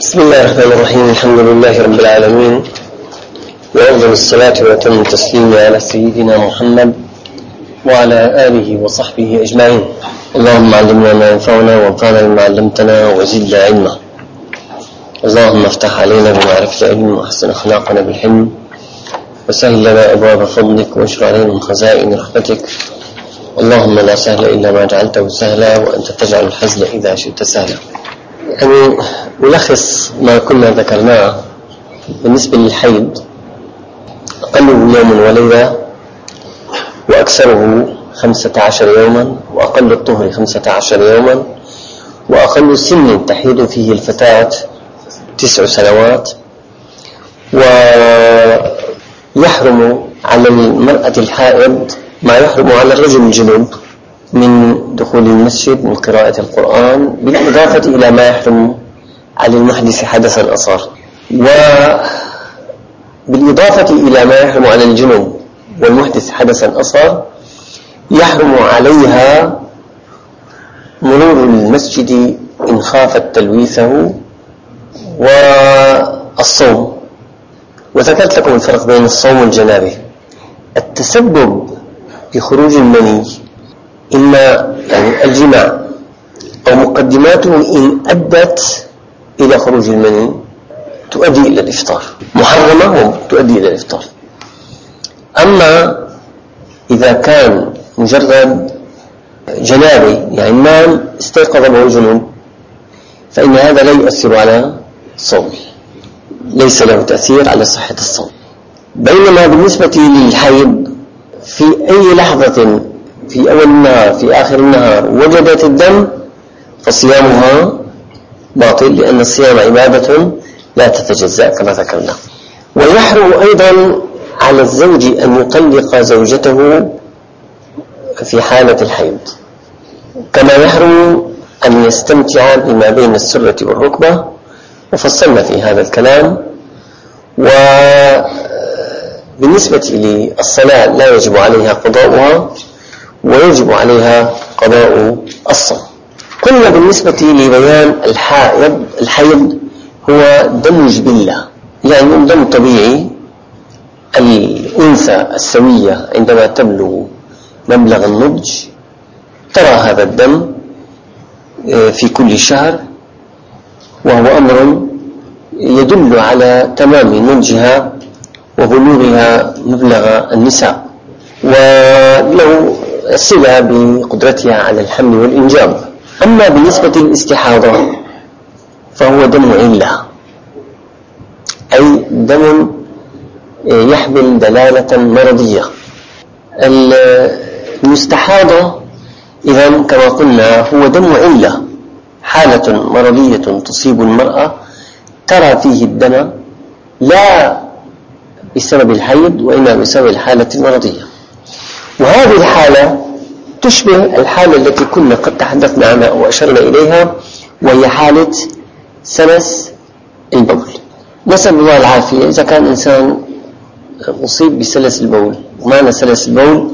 بسم الله الرحمن الرحيم. الحمد لله رب العالمين، وأفضل الصلاة وأتم التسليم على سيدنا محمد وعلى آله وصحبه أجمعين. اللهم علمنا ما ينفعنا وانفعنا بما علمتنا وزدنا علما. اللهم افتح علينا بمعرفة العلم وأحسن أخلاقنا بالحلم، وسهل لنا أبواب فضلك واشرع علينا من خزائن رحمتك. اللهم لا سهل إلا ما جعلته سهلا، وأنت تجعل الحزن إذا شئت سهلا. يعني ملخص ما كنا ذكرناه بالنسبة للحيض: أقله يوم وليلة، وأكثره 15 يوما، وأقل الطهر 15 يوما، وأقل سن تحيض فيه الفتاة 9 سنوات. ويحرم على المرأة الحائض ما يحرم على الرجل الجنوب من دخول المسجد، من قراءة القرآن، بالإضافة إلى ما يحرم على المحدث حدثا أصغر، وبالإضافة إلى ما يحرم على الجنوب والمحدث حدثا أصغر، يحرم عليها مرور المسجد إن خافت تلويثه والصوم. وذكرت لكم الفرق بين الصوم والجنابه. التسبب بخروج المني إما يعني الجماع أو مقدماته إن أدت إلى خروج المني تؤدي إلى الإفطار، محرمة تؤدي إلى الإفطار. أما إذا كان مجرد جنابي يعني نام استيقظ وهو جنوب، فإن هذا لا يؤثر على الصوم، ليس له تأثير على صحة الصوم. بينما بالنسبة للحيض في أي لحظة، في أول النهار في آخر النهار، وجدت الدم فصيامها باطل، لأن الصيام عبادة لا تتجزأ كما ذكرنا. ويحرم أيضا على الزوج أن يطلق زوجته في حالة الحيض، كما يحرم أن يستمتع بما بين السرة والركبة، وفصلنا في هذا الكلام. وبالنسبة للصلاة لا يجب عليها قضاؤها، ويجب عليها قضاء الصوم. قلنا بالنسبة لبيان الحيض هو دم جبلة، يعني دم طبيعي. الأنثى السوية عندما تبلغ مبلغ النضج ترى هذا الدم في كل شهر، وهو أمر يدل على تمام نضجها وبلوغها مبلغ النساء، وله صلة بقدرتها على الحمل والإنجاب. أما بالنسبة للاستحاضة فهو دم علة، أي دم يحمل دلالة مرضية. المستحاضة إذن كما قلنا هو دم علة، حالة مرضية تصيب المرأة ترى فيه الدم لا بسبب الحيض وإنما بسبب الحالة المرضية. وهذه الحالة تشبه الحالة التي كنا قد تحدثنا عنها وأشرنا إليها، وهي حالة سلس البول. نسأل الله العافية. إذا كان إنسان أصيب بسلس البول، ومعنى سلس البول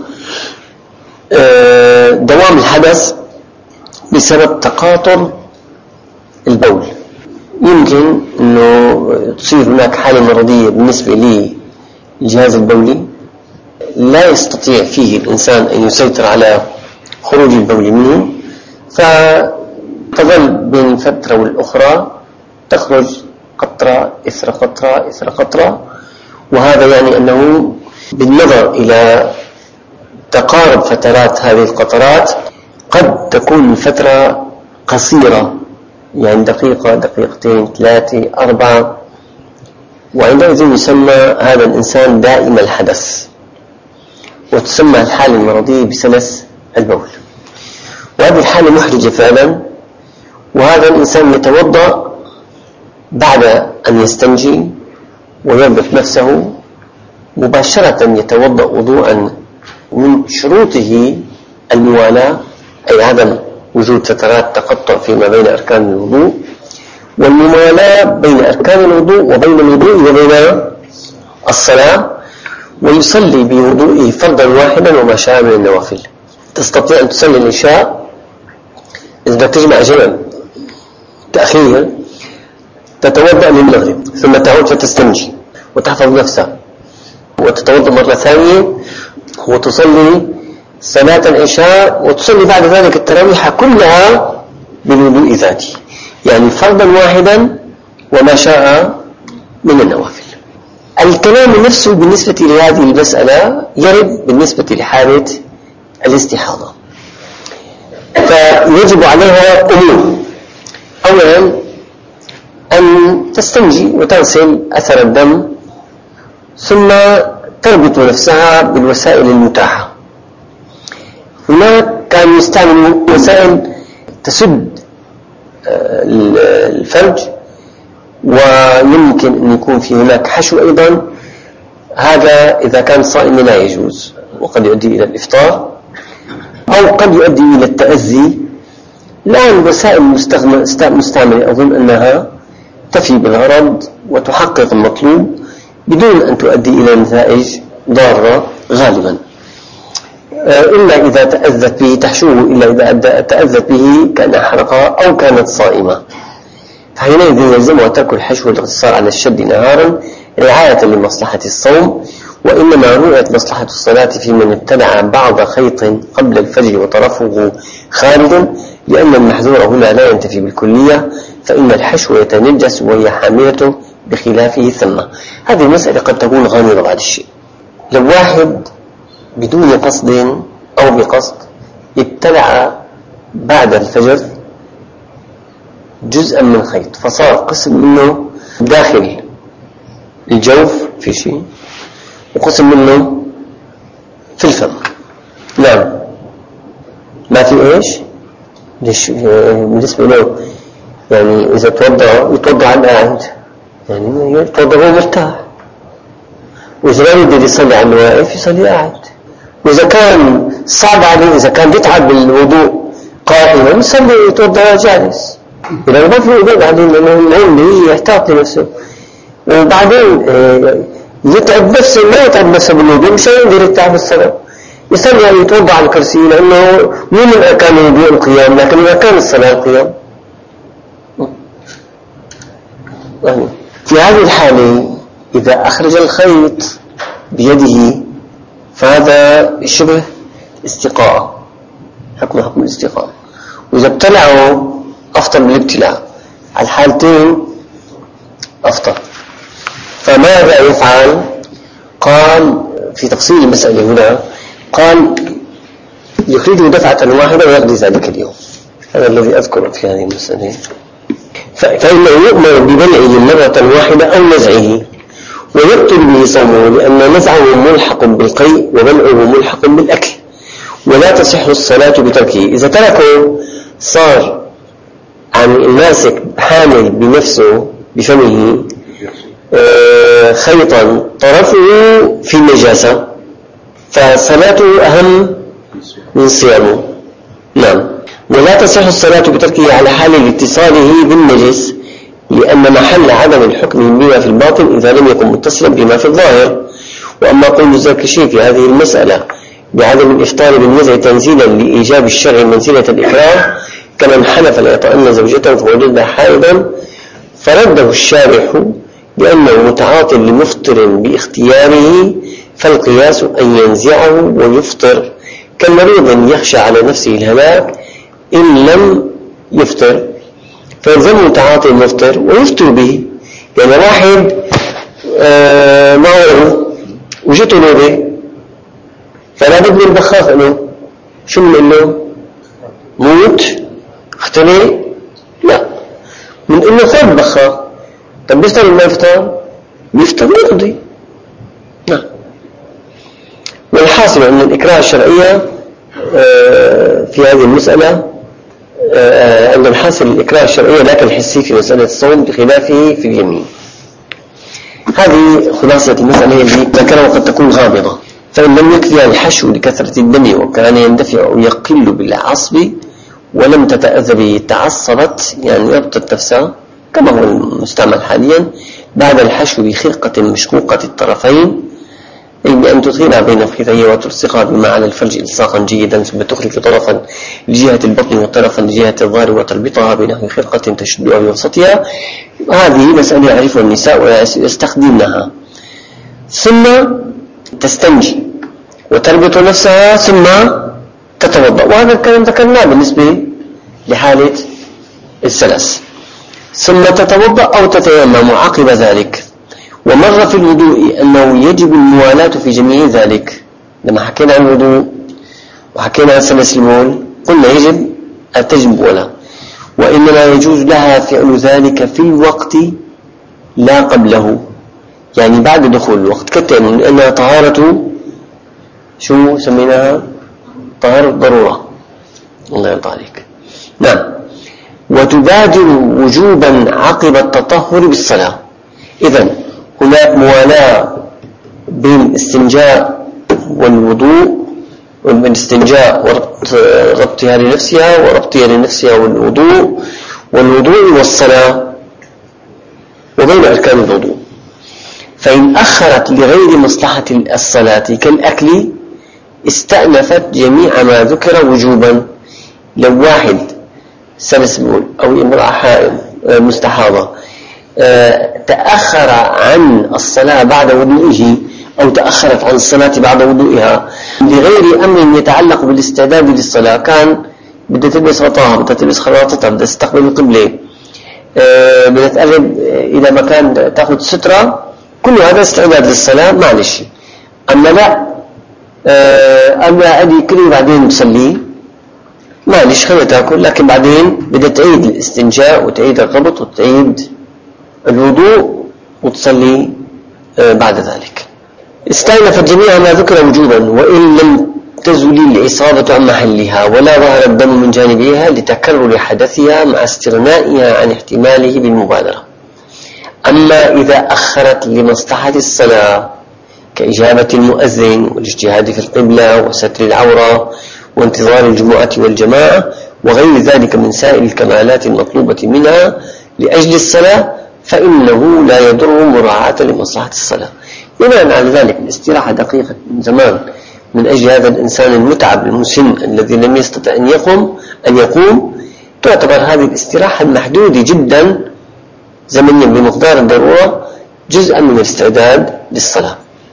دوام الحدث بسبب تقاطر البول، يمكن أنه تصير هناك حالة مرضية بالنسبة للجهاز البولي لا يستطيع فيه الإنسان أن يسيطر على خروج البول منه، فتظل بين فترة والأخرى تخرج قطرة إثر قطرة إثر قطرة. وهذا يعني أنه بالنظر إلى تقارب فترات هذه القطرات قد تكون فترة قصيرة، يعني دقيقة، دقيقتين، 3، 4، وعندئذ يسمى هذا الإنسان دائم الحدث، وتسمى الحالة المرضية بسلس البول. وهذه الحالة محرجة فعلا. وهذا الإنسان يتوضأ بعد أن يستنجي وينظف نفسه مباشرة، يتوضأ وضوءا من شروطه الموالاة، أي عدم وجود فترات تقطع فيما بين أركان الوضوء، والموالاة بين أركان الوضوء وبين الوضوء وبين الصلاة، ويصلي بوضوئه فرضا واحدا وما شاء من النوافل. تستطيع أن تصلي العشاء إذا تجمع جمع تأخير تتوضأ للمغرب ثم تعود فتستنجي وتحفظ نفسها وتتوضأ مرة ثانية وتصلي صلاة العشاء وتصلي بعد ذلك التراويح كلها بالوضوء ذاتي، يعني فرضا واحدا وما شاء من النوافل. الكلام نفسه بالنسبة لهذه المسألة يرد بالنسبة لحالة الاستحاضة، فيجب عليها أمور. أولا أن تستنجي وتغسل أثر الدم، ثم تربط نفسها بالوسائل المتاحة. هناك كان يستعمل وسائل تسد الفرج، ويمكن أن يكون في هناك حشو أيضا، هذا إذا كان صائم لا يجوز وقد يؤدي إلى الإفطار أو قد يؤدي إلى التأذي. الآن الوسائل مستعملة أظن أنها تفي بالغرض وتحقق المطلوب بدون أن تؤدي إلى نتائج ضارة غالبا، إلا إذا تأذت به تحشوه، إلا إذا تأذت به كأنها حرقة أو كانت صائمة، فحينئذ يلزمها ترك الحشو والاقتصار على الشد نهارا رعاية لمصلحة الصوم. وإنما رؤيت مصلحة الصلاة في من ابتلع بعض خيط قبل الفجر وطرفه خارجا، لأن المحذور هنا لا ينتفي بالكلية، فإن الحشو يتنجس وهي حاملة بخلافه. ثم هذه المسألة قد تكون غامضة بعد الشيء. لو واحد بدون قصد أو بقصد ابتلع بعد الفجر جزءا من خيط فصار قسم منه داخل الجوف في شيء وقسم منه في الفم، نعم ما في إيش ليش بالنسبة له، يعني إذا يتوضأ على القاعد، يعني يتوضأ هو مرتاح، وإذا لا يقدر يصلي على الواقف يصلي قاعد، وإذا كان صعب عليه، إذا كان يتعب بالوضوء قائما يصلي يتوضأ جالس، إذا ما في وضوء بعدين لأنه يحتاط لنفسه، وبعدين يتعب نفسه ما يتعب نفسه بالوضوء مش يقدر يتعب الصلاة، يصلي يتوضأ على الكرسي لأنه مو من أركان الوضوء القيام، لكن إذا كان الصلاة القيام. في هذه الحالة إذا أخرج الخيط بيده فهذا شبه استقاء، حكم الاستقاء، وإذا ابتلعه أفطر بالابتلاع، على الحالتين أفطر. فماذا يفعل؟ قال في تفصيل المسألة هنا، قال يخرجه دفعة واحدة ويقضي ذلك اليوم. هذا الذي أذكره في هذه المسألة. فإنه يؤمر ببلعه مرة واحدة أو نزعه ويبطل به صومه، لأن نزعه ملحق بالقيء وبلعه ملحق بالأكل، ولا تصح الصلاة بتركه. إذا تركه صار عن الماسك حامل بنفسه بفمه خيطا طرفه في النجاسة فصلاته أهم من صيامه. نعم. ولا تصح الصلاة بتركه على حال اتصاله بالنجس، لأن محل عدم الحكم بما في الباطن إذا لم يكن متصلا بما في الظاهر. وأما قول الزركشي في هذه المسألة بعدم الإفطار بالنزع تنزيلا لإيجاب الشرع منزلة الإكراه كمن حلف لا يطأن زوجته فوجدها حائضا، فرده الشارح لأنه متعاطٍ لمفطر باختياره، فالقياس أن ينزعه ويفطر كمريض يخشى على نفسه الهلاك إن لم يفطر، فيلزمه تعاطي المفطر ويفطر به. يعني واحد معه وجته نوبة فلا بد من البخاخ انه شو من له موت اختلي، لا من انه خذ بخاخ. طب بيفطر ما يفطر؟ بيفطر ويقضي. نعم. والحاصل ان الاكراه الشرعية في هذه المسألة أن الحاصل الإكراه الشرعية لا كالحسي في مسألة الصوم بخلافه في اليمين. هذه خلاصة المسألة التي ذكرها وقد تكون غامضة. فإن لم يكفي الحشو لكثرة الدم وكان يندفع أو يقل بالعصب ولم تتأذى به تعصبت، يعني يبطل نفسها كما هو المستعمل حاليا بعد الحشو بخرقة مشقوقة الطرفين، أي بأن تدخلها بين فخذيه وتلصقها بما على الفرج إلصاقا جيدا، ثم تخرج طرفا لجهة البطن وطرفا لجهة الظهر وتربطها بنحو خرقة تشدها بوسطها هذه مسألة يعرفها النساء ويستخدمنها. ثم تستنجي وتربط نفسها ثم تتوضأ، وهذا الكلام ذكرناه بالنسبة لحالة السلس. ثم تتوضأ أو تتيمم عقب ذلك. ومر في الوضوء أنه يجب الموالاة في جميع ذلك. لما حكينا عن الوضوء وحكينا عن سلس البول قلنا يجب أن تجب ولا، وإنما يجوز لها فعل ذلك في الوقت لا قبله، يعني بعد دخول الوقت كالتيمم، لأنها طهارة شو سميناها؟ طهارة ضرورة. الله يرضى عليك. نعم. وتبادر وجوبا عقب التطهر بالصلاة. إذن هناك موالاة بين الاستنجاء والوضوء، والاستنجاء وربطها لنفسها وربطها لنفسها والوضوء والصلاة، وبين أركان الوضوء. فإن أخرت لغير مصلحة الصلاة كالأكل استأنفت جميع ما ذكر وجوبا. لو واحد سلس بول أو امرأة حائض مستحاضة تأخر عن الصلاة بعد وضوئه أو تأخرت عن الصلاة بعد وضوئها لغير أمر يتعلق بالاستعداد للصلاة، كان بدها تلبس غطاها، بدها تلبس خلاطتها، بدها تستقبل القبلة، بدها تقرب إلى مكان تأخذ سترة، كل هذا استعداد للصلاة معلش. أما لا أما أدي كله بعدين تصلي معلش خليها تأكل، لكن بعدين بدها تعيد الاستنجاء وتعيد الربط وتعيد الوضوء وتصلي بعد ذلك. استأنفت جميع ما ذكر وجوبا وإن لم تزل الإصابة عن محلها ولا ظهر الدم من جانبها لتكرر حدثها مع استغنائها عن احتماله بالمبادرة. أما إذا أخرت لمصلحة الصلاة كإجابة المؤذن والاجتهاد في القبلة وستر العورة وانتظار الجمعة والجماعة وغير ذلك من سائر الكمالات المطلوبة منها لأجل الصلاة، فإنه لا يضر مراعاة لمصلحة الصلاة. بناء على ذلك الاستراحة دقيقة من زمان من أجل هذا الإنسان المتعب المسن الذي لم يستطع أن يقوم تعتبر هذه الاستراحة المحدودة جدا زمنيا بمقدار الضرورة جزءا من الاستعداد للصلاة.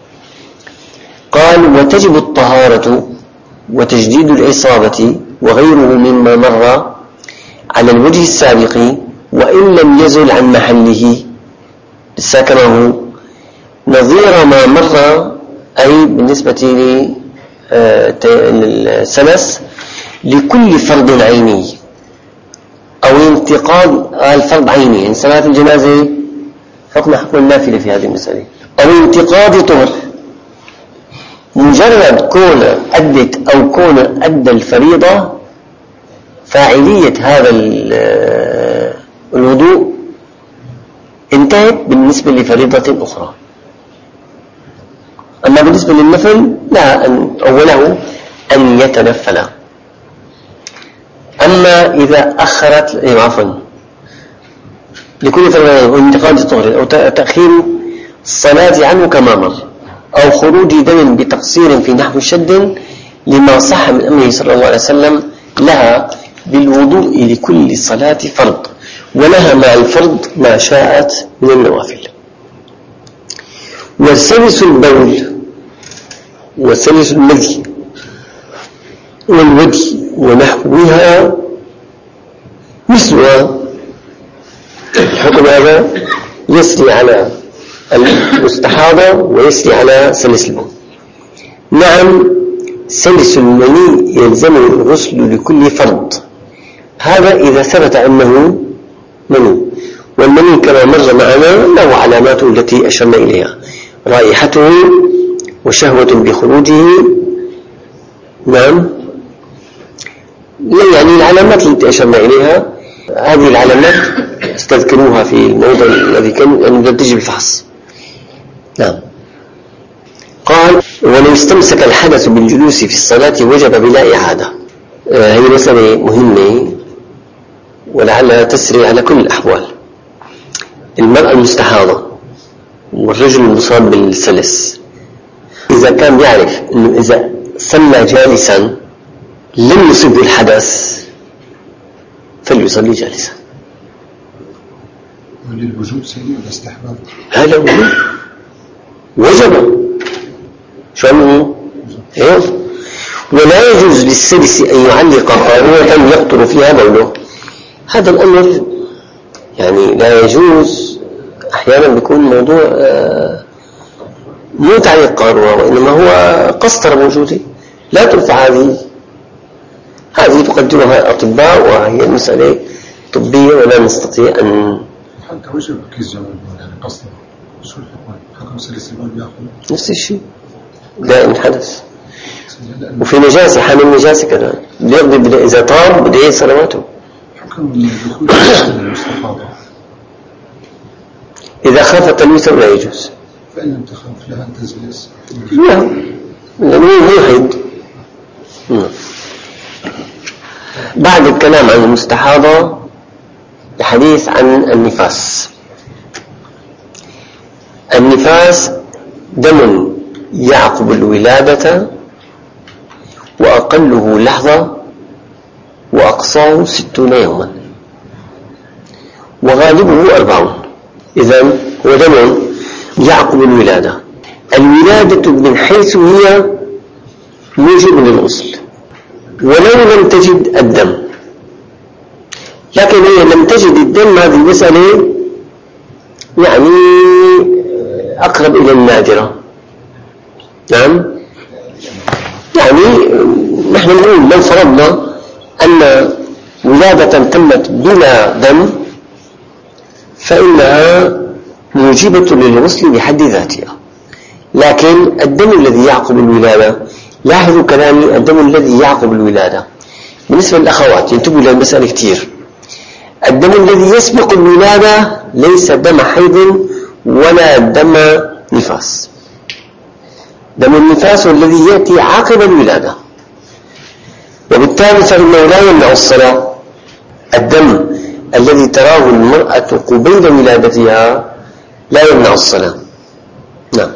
قال: وتجب الطهارة وتجديد الإصابة وغيره مما مر على الوجه السابق وإن لم يزل عن محله سكنه، نظير ما مر أي بالنسبة للسلس لكل فرض عيني أو انتقاض الفرض عيني، يعني صلاة الجنازة حكم النافلة في هذه المسألة، أو انتقاض طهر، مجرد كون أدت أو كون أدى الفريضة فاعلية هذا الوضوء انتهت بالنسبة لفريضة أخرى. أما بالنسبة للنفل لا أوله أن يتنفل. أما إذا أخرت لكل فريضة انتقاد الطهر أو تأخير الصلاة عنه كما مر، أو خروج دم بتقصير في نحو شد لما صح من أمره صلى الله عليه وسلم لها بالوضوء لكل صلاة فرض، ولها مع الفرض ما شاءت من النوافل. وسلس البول وسلس المذي والودي ونحوها مثلها، الحكم هذا يسري على المستحاضة ويسري على سلس البول. نعم، سلس المني يلزم الغسل لكل فرض، هذا إذا ثبت أنه مني، والمني كما مر معنا له علاماته التي أشرنا إليها: رائحته وشهوة بخروجه. نعم، يعني العلامات التي أشرنا إليها، هذه العلامات استذكروها في الموضع الذي كان يعني تجب الفحص. نعم. قال: ولو استمسك الحدث بالجلوس في الصلاة وجب بلا إعادة. هي مسألة مهمة ولعلها تسري على كل الأحوال. المرأة المستحاضة والرجل المصاب بالسلس إذا كان يعرف أنه إذا صلى جالسا لم يصيب الحدث فليصلي جالسا، هل الوجوب سيدي ولا استحباب؟ هذا وجب شو أنه إيه؟ ولا يجوز للسدس أن يعلق قارورة يقطر فيها بوله. هذا الأمر يعني لا يجوز. أحيانا بيكون موضوع مو تعليق قارورة وإنما هو قسطرة موجودة لا ترفع. هذه تقدرها الأطباء وهي المسألة طبية ولا نستطيع أن حتى وجب كيس جمال يعني قسطرة شو الحكم؟ حكم سلس البول بيأخذ نفس الشيء دائم حدث. وفي نجاسة حامل نجاسة كذا بيقضي إذا طاب بده يعيد صلواته. حكم دخول المستحاضة إذا خاف التلويث لا يجوز. فإن لم تخاف لها تجلس. لا لأنه يوحد. بعد الكلام عن المستحاضة الحديث عن النفاس. النفاس دم يعقب الولادة وأقله لحظة وأقصاه 60 يوما وغالبه 40. إذن هو دم يعقب الولادة. الولادة من حيث هي موجب للغسل ولو لم تجد الدم، لكن هي لم تجد الدم هذه المسألة يعني أقرب إلى النادرة. نعم يعني نحن نقول لو فرضنا أن ولادة تمت بلا دم فإنها موجبة للغسل بحد ذاتها. لكن الدم الذي يعقب الولادة، لاحظوا كلامي، الدم الذي يعقب الولادة بالنسبة للأخوات ينتبهوا للمسألة كتير. الدم الذي يسبق الولادة ليس دم حيض ولا دم نفاس. دم النفاس الذي يأتي عقب الولادة، وبالتالي فإنه لا يمنع الصلاة. الدم الذي تراه المرأة قبيل ولادتها لا يمنع الصلاة. نعم.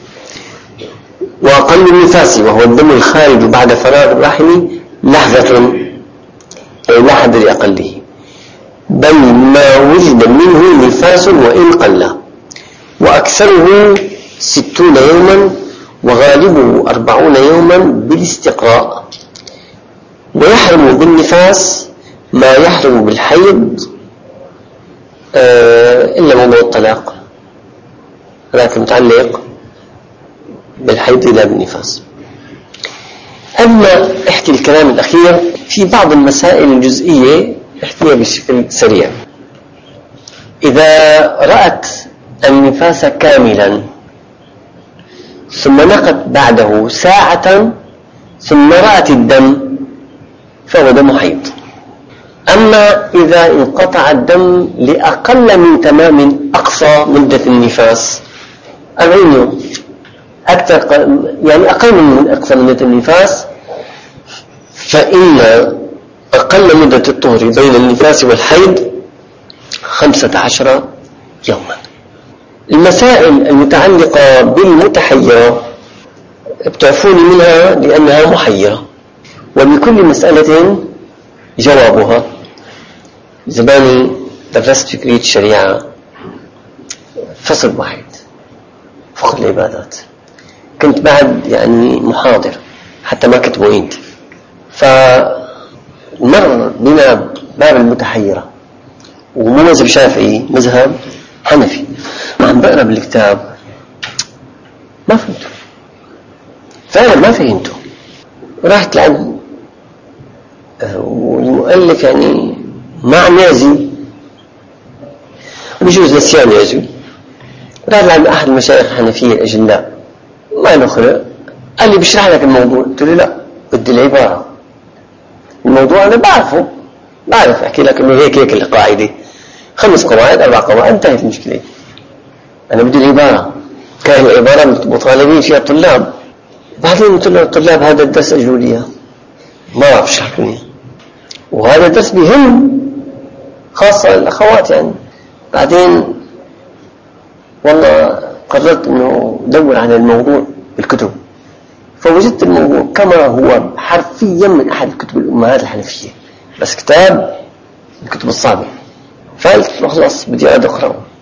وأقل النفاس وهو الدم الخارج بعد فراغ الرحم لحظة أي لا حد لأقله، بل ما وجد منه نفاس وإن قل، وأكثره 60 يوما وغالبه 40 يوما بالاستقراء. ويحرم بالنفاس ما يحرم بالحيض إلا موضوع الطلاق، لكن متعلق بالحيض لا بالنفاس. أما احكي الكلام الأخير في بعض المسائل الجزئية احكيها بشكل سريع. إذا رأت النفاس كاملا ثم نقت بعده ساعة ثم رأت الدم فهو دم حيض. أما إذا انقطع الدم لأقل من تمام أقصى مدة النفاس 40 يوم، أكثر يعني أقل من أقصى مدة النفاس، فإن أقل مدة الطهر بين النفاس والحيض 15 يوما. المسائل المتعلقة بالمتحيرة بتعفوني منها لأنها محيرة، وبكل مسألة جوابها. زماني درست فكرية الشريعة فصل واحد فقه العبادات، كنت بعد يعني محاضر حتى ما كنت معيد، فمر بنا باب المتحيرة ومو مذهب شافعي، مذهب حنفي. عم بقرأ بالكتاب ما فهمته، فعلا ما فهمته. رحت لعند والمؤلف يعني ما عم يعزي، بجوز نسيان يعزي. رحت لعند أحد المشايخ الحنفية الأجلاء ما له خلق، قال لي بشرح لك الموضوع. قلت له لا، بدي العبارة. الموضوع أنا بعرف أحكي لك إنه هيك القاعدة 5 قواعد 4 قواعد انتهت المشكلة. أنا بدي العبارة. كان العبارة مطالبين فيها الطلاب. بعدين قلت له الطلاب هذا الدرس أجلوا لي ما أعرف شرح لي، وهذا الدرس بهم خاصة الأخوات يعني. بعدين والله قررت إنه دور على الموضوع بالكتب، فوجدت الموضوع كما هو حرفيا من أحد الكتب الأمهات الحنفية، بس كتاب الكتب الصعبة. فقلت خلاص بدي أقعد أقرأه.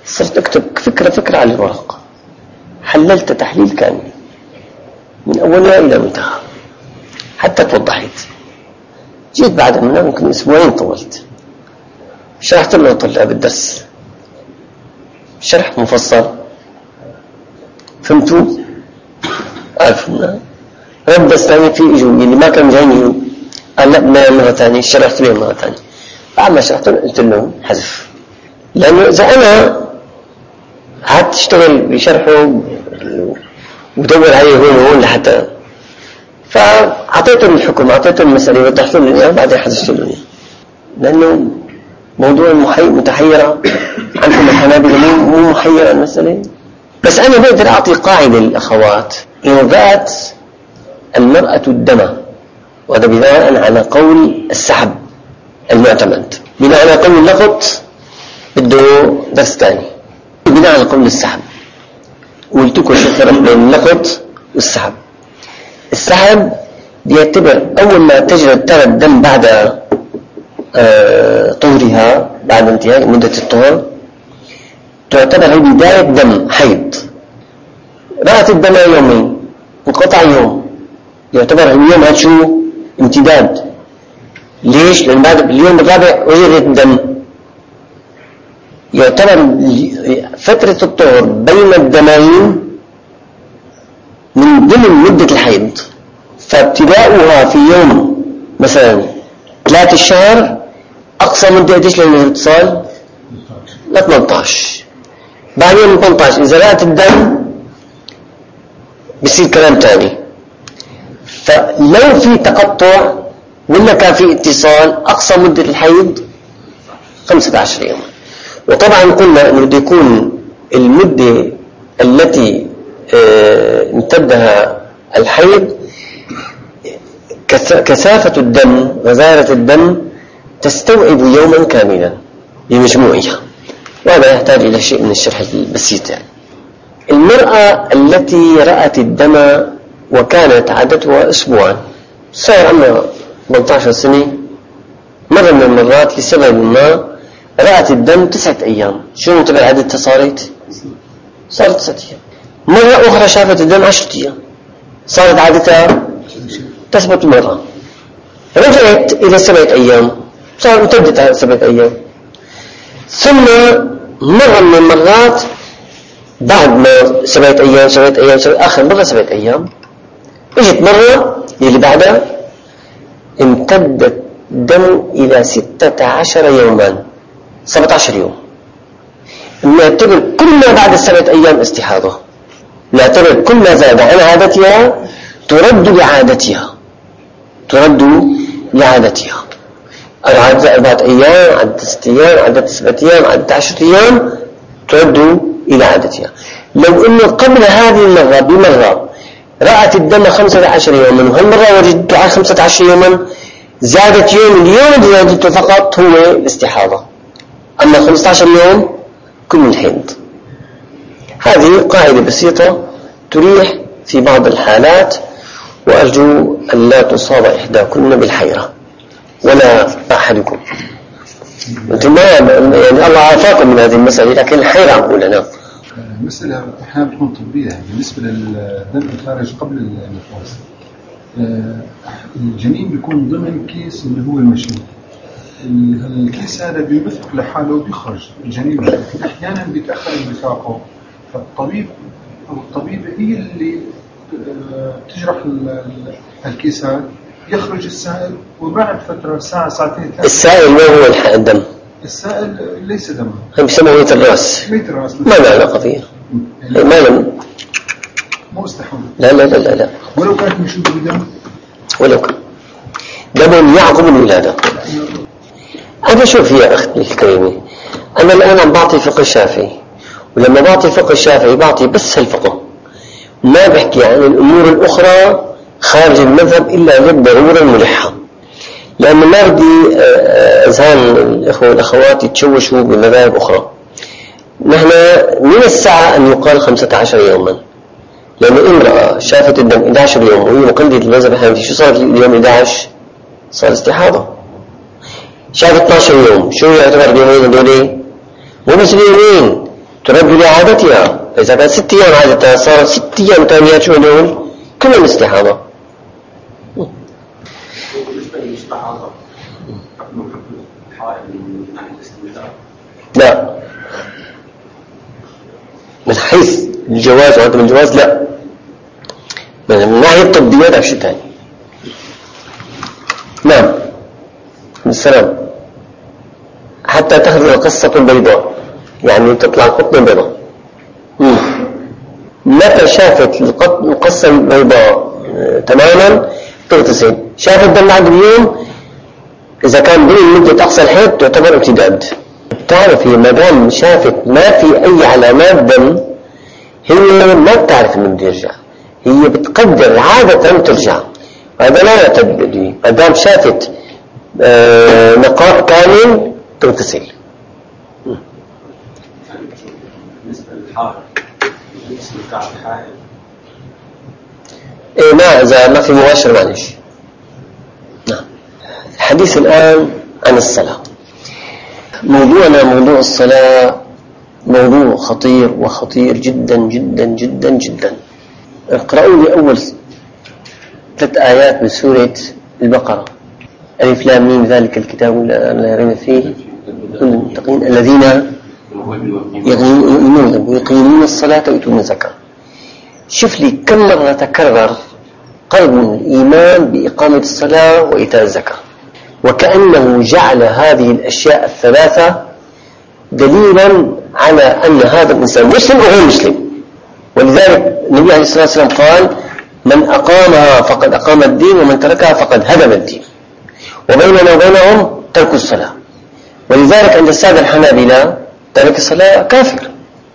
صرت أكتب فكرة على الورق، حللت تحليل كامل من أولها إلى منتهى حتى توضحت. جيت بعد منها ممكن أسبوعين طولت، شرحت له طلاب الدرس، شرح مفصل، فهمتوا؟ عارفنا رد بس ثاني في إجوا اللي ما كان جايني قال لا مرة ثانية، شرحت لهم مرة ثانية. بعد ما شرحت لهم قلت لهم حذف، لأنه إذا أنا قعدت تشتغل بشرحه ودور عليه هون وهون لحتى، فأعطيتهم الحكم، أعطيتهم المسألة وضحت لهم إياها بعدين حذفت لهم، لأنه موضوع متحيرة عنكم الحنابلة، مو محيرة المسألة. بس أنا بقدر أعطي قاعدة للأخوات إن ذات المرأة الدم، وهذا بناء على قول السحب المعتمد، بناء على قول اللقط بده درس ثاني، بناء على قول السحب. قلت لكم شو الفرق بين اللقط والسحب. السحب بيعتبر أول ما ترى الدم بعد طهرها، بعد انتهاء مدة الطهر، تعتبر بداية دم حيض. رأت الدم يومين انقطع يوم، يعتبر اليوم هذا شو امتداد. ليش؟ لأن بعد اليوم الرابع وجدت الدم، يعتبر فترة الطهر بين الدمين من ضمن مدة الحيض. فابتداؤها في يوم مثلا 3 الشهر، أقصى مدة قديش للاتصال؟ ل 18. بعد يوم 18 إذا رأت الدم بيصير كلام تاني. فلو في تقطع ولا كان في اتصال، أقصى مدة الحيض 15 يوم. وطبعا قلنا أنه بده يكون المدة التي امتدها الحيض كثافة الدم، غزارة الدم تستوعب يوما كاملا بمجموعها، وهذا يحتاج إلى شيء من الشرح البسيط. يعني المرأة التي رأت الدم وكانت عادتها أسبوعا، صار عمرها 18 سنة، مرة من المرات لسبب ما رأت الدم 9 أيام، شو تبع عادتها؟ صارت 9 أيام. مرة أخرى شافت الدم 10 أيام، صارت عادتها تثبت مرة. رجعت إلى 7 أيام، صار امتدت 7 أيام. ثم مرة من المرات بعد ما 7 أيام آخر مرة 7 أيام، اجت مرة اللي بعدها امتد الدم إلى 16 يوما، 17 يوم. نعتبر كل ما بعد 7 أيام استحاضة، نعتبر كل ما زاد عن عادتها ترد لعادتها، عدت 4 أيام، عدت 6 أيام، عدت 7 أيام، عدت 10 أيام، ترد إلى عادتها. لو أنه قبل هذه المرة بمرة رأت الدم 15 يوما، وهالمرة وجدت 15 يوما، زادت يوم، اليوم زادته فقط هو الاستحاضة، أما 15 يوم كل الحيض. هذه قاعدة بسيطة تريح في بعض الحالات، وأرجو أن لا تصاب إحداكن بالحيرة ولا أحدكم. أنتم ما يعني الله عافاكم من هذه المسألة، لكن الحيرة أقول أنا المسألة أحيانا تكون طبية. بالنسبة للدم الخارج قبل النفاس، الجنين بيكون ضمن كيس اللي هو المشي، الكيس هذا بيبثق لحاله وبيخرج الجنين، لكن أحيانا بيتأخر انبثاقه، فالطبيب أو الطبيبة هي اللي تجرح الكيسات، يخرج السائل، وبعد فترة ساعة ساعتين 3. السائل ما هو الدم؟ السائل ليس دم، هم يسموه ميت الرأس، ما له علاقة فيه، ما له، مو استحمل. لا ولو كانت مشوبة بدم، ولو كان دم يعقب الولادة. أنا شوف يا أختي الكريمة، أنا الآن عم بعطي فقه الشافعي، ولما بعطي فقه الشافعي بعطي بس الفقه، ما بحكي عن الأمور الأخرى خارج المذهب إلا للضرورة الملحة، لأن ما بدي أذهان الإخوة والأخوات يتشوشوا بمذاهب أخرى. نحن من الساعة أن يقال 15 يوما، لأن امرأة شافت الدم 11 يوم وهي مقلدة المذهب الحنفي، شو صار اليوم 11؟ صار استحاضة. شافت 12 يوم، شو يعتبر اليومين هذول؟ مو بس اليومين، ترد لعادتها. إذا كانت 6 أيام عادتها صار 6 أيام ثانيات شو هدول؟ كلهم استحاضة. بالنسبة للمستحاضة حكم الحائض من ناحية الاستمتاع؟ لا، من حيث الجواز وعدم الجواز لا، من ناحية الطبية هذا شيء ثاني. نعم بالسلام. حتى تخرج قصة بيضاء، يعني تطلع القطن بيضاء. متى شافت القصة البيضاء تماما تغتسل. شافت دم بعد اليوم، إذا كان بين مدة أقصى الحيض تعتبر امتداد. تعرفي ما دام شافت ما في أي علامات دم، هي ما بتعرف إنه بده يرجع، هي بتقدر عادة ترجع. هذا لا يعتد به. ما دام شافت نقاء كامل تغتسل. بالنسبة للحائض الاستمتاع الحائض ما إذا ما في مباشر معلش. نعم. الحديث الآن عن الصلاة. موضوعنا موضوع الصلاة موضوع خطير وخطير جدا جدا جدا جدا. اقرأوا لي أول 3 آيات من سورة البقرة. ألف لام ميم ذلك الكتاب لا ريب فيه المتقين الذين يؤمنون ويقيمون الصلاة ويؤتون الزكاة. شوف لي كم مرة تكرر قرن الإيمان بإقامة الصلاة وإيتاء الزكاة، وكأنه جعل هذه الأشياء الثلاثة دليلا على أن هذا الإنسان مسلم أو غير مسلم. ولذلك النبي عليه الصلاة والسلام قال: من أقامها فقد أقام الدين ومن تركها فقد هدم الدين، وبيننا وبينهم ترك الصلاة. ولذلك عند السادة الحنابلة ترك الصلاة كافر،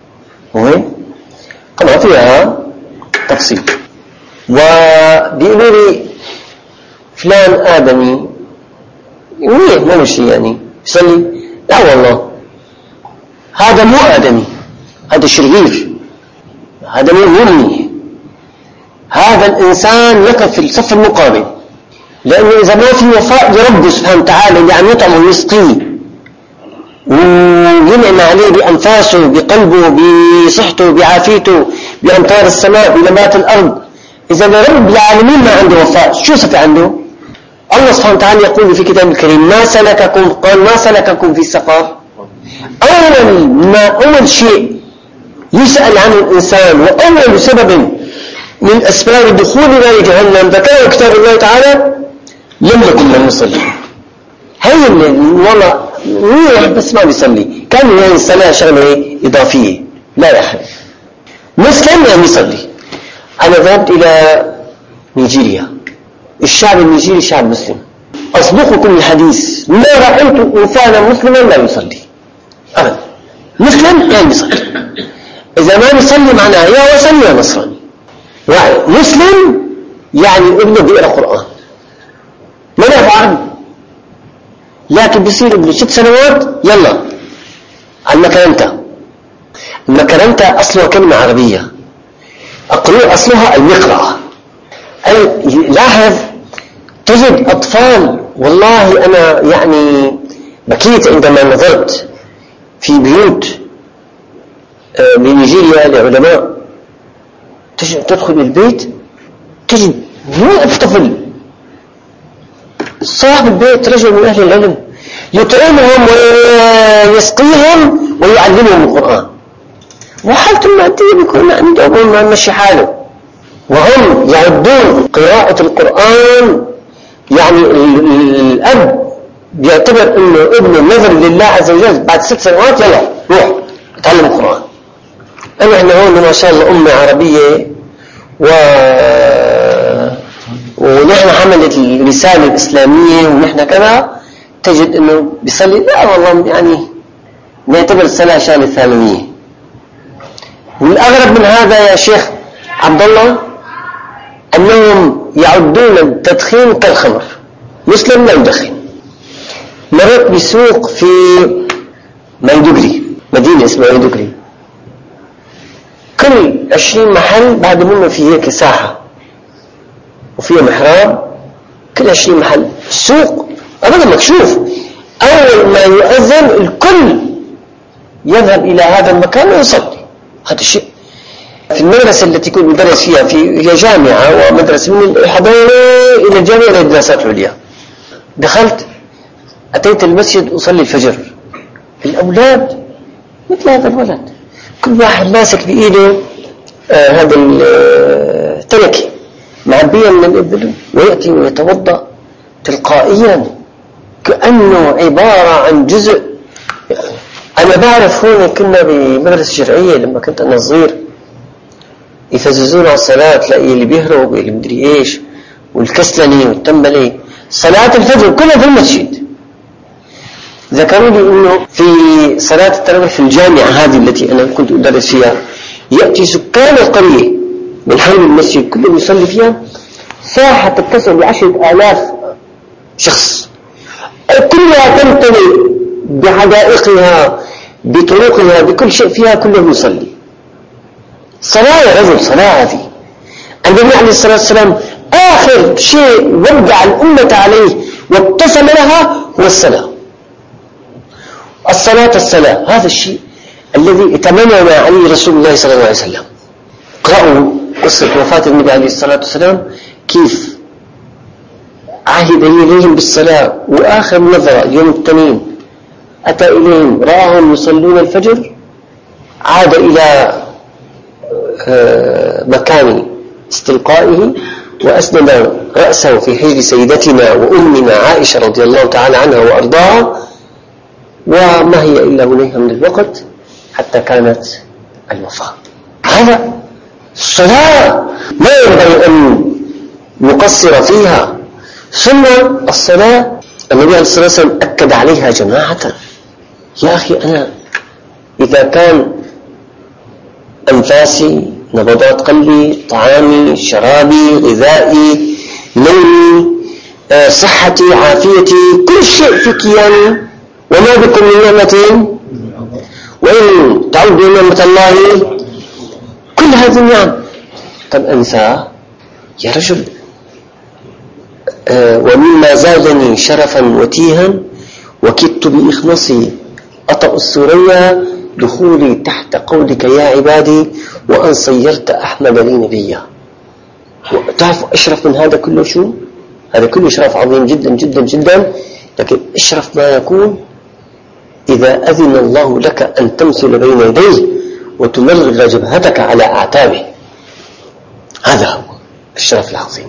طبعا فيها تفصيل. وبيقولوا لي فلان آدمي منيح ما مشي يعني يصلي، لا والله هذا مو آدمي، هذا شرير، هذا مو منيح. هذا الإنسان يقف في الصف المقابل، لأنه إذا ما في وفاء لربه سبحانه وتعالى اللي عم يطعمه ويسقيه وينعم عليه بأنفاسه بقلبه بصحته بعافيته بأمطار السماء بنبات الأرض، إذا رب العالمين ما عنده وفاء شو صفة عنده؟ الله سبحانه وتعالى يقول في كتابه الكريم: ما سلككم، قال ما سلككم في سقر. أول شيء يسأل عنه الإنسان وأول سبب من أسباب دخول نار جهنم ذكر كتاب الله تعالى: لم يكن من يصلي. هي والله منيح بس ما بيصلي، كان يعني الصلاة شغلة إضافية. لا يا حبيبي، مسلم يعني يصلي. أنا ذهبت إلى نيجيريا، الشعب النيجيري شعب مسلم، أصدقكم الحديث ما رأيت إنسانا مسلما لا يصلي أبدا. مسلم يعني يصلي، إذا ما يصلي معناه يا وثني يا نصراني. مسلم يعني ابنه بيقرأ قرآن ما يعرف عربي، لكن بيصير ابنه 6 سنوات يلا المكرنتة. المكرنتة أصلها كلمة عربية، أصلها المقرأة. أي لاحظ تجد أطفال، والله أنا يعني بكيت عندما نظرت في بيوت بنيجيريا لعلماء، تدخل البيت تجد 100 طفل، صاحب البيت رجل من أهل العلم يطعمهم ويسقيهم ويعلمهم القرآن، وحالته المادية بيكون عندهم مشي حاله، وهم يعدون قراءة القرآن. يعني الأب بيعتبر إنه ابنه نذر لله عز وجل بعد 6 سنوات يلا روح اتعلم القرآن. احنا هون ما شاء الله أمة عربية ونحن حملت الرسالة الإسلامية ونحن كذا، تجد إنه بيصلي لا والله يعني نعتبر الصلاة شغلة ثانوية. والأغرب من هذا يا شيخ عبد الله أنهم يعدون التدخين كالخمر. مسلم لا يدخن. مرت بسوق في ميدوغري، مدينة اسمها ميدوغري، كل 20 محل بعد منه في هيك ساحة وفيها محراب، كل 20 محل السوق أبدا مكشوف. أول ما يؤذن الكل يذهب إلى هذا المكان ويصلي. هذا الشيء في المدرسة التي كنت أدرس فيها هي جامعة ومدرسة، من الحضانة إلى الجامعة إلى الدراسات العليا. دخلت أتيت المسجد أصلي الفجر، الأولاد مثل هذا الولد، كل واحد ماسك بإيده هذا التنكي معبيا من الإبل، ويأتي ويتوضأ تلقائيا كأنه عبارة عن جزء. أنا بعرف هون كنا بمدرسة شرعية لما كنت أنا صغير يفززون على الصلاة، تلاقي اللي بيهرب واللي مدري إيش والكسلني والتنبلي. صلاة الفجر كلها في المسجد. ذكروا لي إنه في صلاة التراويح في الجامعة هذه التي أنا كنت أدرس فيها يأتي سكان القرية من حول المسجد كلهم يصلي فيها، ساحة تتسع ب10,000 شخص، كلها تمتلئ بحدائقها بطرقها بكل شيء فيها، كلهم يصلي. صلاة يا رجل، صلاة هذه. النبي عليه الصلاة والسلام آخر شيء ودع الأمة عليه واتصل لها هو الصلاة. الصلاة هذا الشيء الذي اتمنى عليه رسول الله صلى الله عليه وسلم. قرأوا قصة وفاة النبي عليه الصلاة والسلام كيف عهد إليهم بالصلاة، وآخر نظرة يوم التنين أتى إليهم رآهم يصلون الفجر، عاد إلى مكان استلقائه وأسند رأسه في حجر سيدتنا وأمنا عائشة رضي الله تعالى عنها وأرضاها، وما هي إلا هنيها من الوقت حتى كانت الوفاة. هذا الصلاة ما ينبغي أن نقصر فيها. ثم الصلاة النبي عليه الصلاة والسلام أكد عليها جماعة. يا أخي أنا إذا كان أنفاسي، نبضات قلبي، طعامي، شرابي، غذائي، نومي، صحتي، عافيتي، كل شيء في كياني، وما بكم من نعمة وإن تعودوا نعمة الله، كل هذه النعم طب أنسى يا رجل. ومما زادني شرفا وتيها وكدت بإخلاصي أطأ السريا دخولي تحت قولك يا عبادي وأن صيرت أحمد لي نبيا. تعرف أشرف من هذا كله شو؟ هذا كله شرف عظيم جدا جدا جدا، لكن أشرف ما يكون إذا أذن الله لك أن تمثل بين يديه وتمرغ جبهتك على أعتابه. هذا هو الشرف العظيم.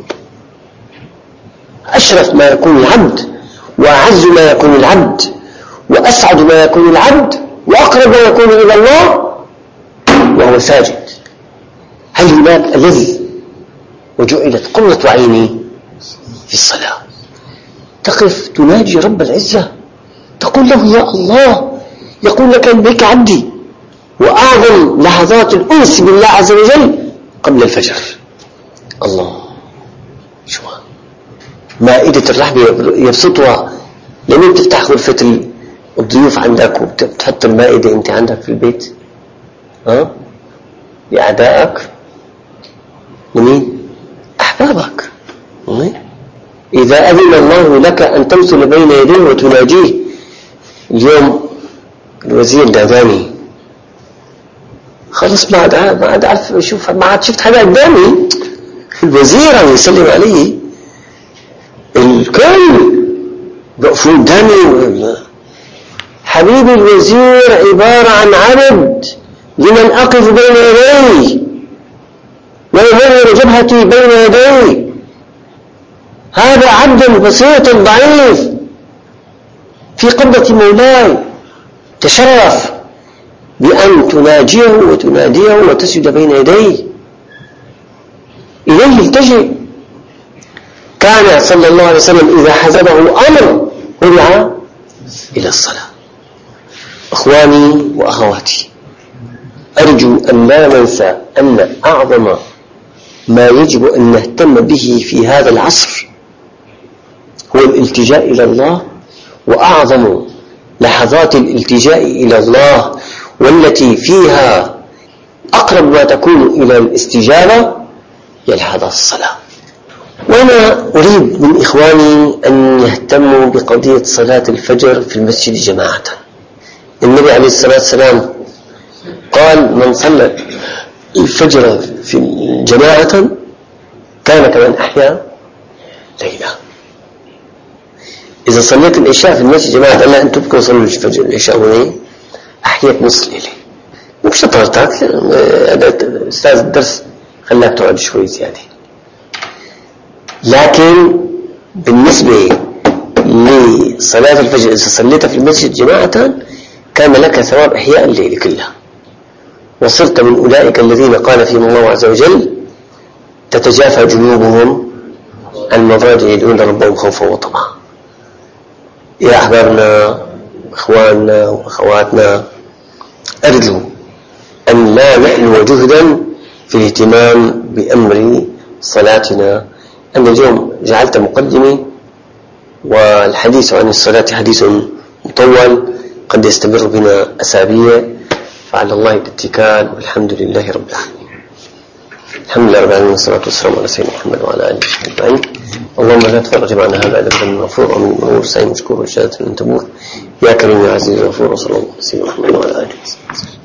أشرف ما يكون العبد، وأعز ما يكون العبد، وأسعد ما يكون العبد، وأقرب ما يكون إلى الله وهو ساجد. هل هناك ألذ؟ وجعلت قرة عيني في الصلاة. تقف تناجي رب العزة، تقول له يا الله، يقول لك بك عبدي. وأعظم لحظات الأنس بالله عز وجل قبل الفجر. الله، شو مائدة الرحب يبسطها لمن تفتح غرفة الضيوف عندك وتحط المائدة أنت عندك في البيت؟ لأعدائك، لمين؟ أحبابك. إذا أذن الله لك أن تمثل بين يديه وتناجيه. اليوم الوزير داداني خلص ما عاد أعرف أشوف، ما عاد شفت حدا قدامي. الوزير عم يسلم علي، الكل بقفوا قدامي. حبيبي الوزير عبارة عن عبد لمن أقف بين يديه ويمرر جبهتي بين يديه. هذا عبد بسيط ضعيف في قبضة مولاي. تشرف بأن تناجيه وتناديه وتسجد بين يديه، إليه التجئ. كان صلى الله عليه وسلم إذا حزبه أمر رجع إلى الصلاة. أخواني وأخواتي، أرجو أن لا ننسى أن أعظم ما يجب أن نهتم به في هذا العصر هو الالتجاء إلى الله. وأعظم لحظات الالتجاء إلى الله والتي فيها أقرب ما تكون إلى الاستجابة هي لحظات الصلاة. وأنا أريد من إخواني أن يهتموا بقضية صلاة الفجر في المسجد جماعة، النبي عليه الصلاة والسلام قال من صلى الفجر في جماعة كان كمن أحيا ليلة. إذا صليت العشاء في المسجد جماعة الله أن تبكوا صلوا الفجر العشاء هنا أحيت نص ليلة، مش شطرتك أستاذ الدرس خلاك تقعد شوي زيادة. لكن بالنسبة لصلاة الفجر إذا صليتها في المسجد جماعة كان لك ثواب إحياء الليل كلها، وصرت من أولئك الذين قال فيهم الله عز وجل تتجافى جنوبهم عن المضاجع يدعون ربهم خوفا وطمعا. يا أحبابنا إخواننا وأخواتنا، أرجو أن لا نحن جهدا في الاهتمام بأمر صلاتنا. أنا اليوم جعلت مقدمي، والحديث عن الصلاة حديث مطول قد يستمر بنا أسابيع، فعلى الله الاتكال، والحمد لله رب العالمين. الحمد لله رب العالمين، والصلاة والسلام على سيدنا محمد وعلى آله وصحبه أجمعين. اللهم لا تفرج معنا هذا الأبد من غفور ومن نور سعيد مشكور وشهادة من تبور، يا كريم يا عزيز يا غفور، وصلى الله على سيدنا محمد وعلى آله وصحبه.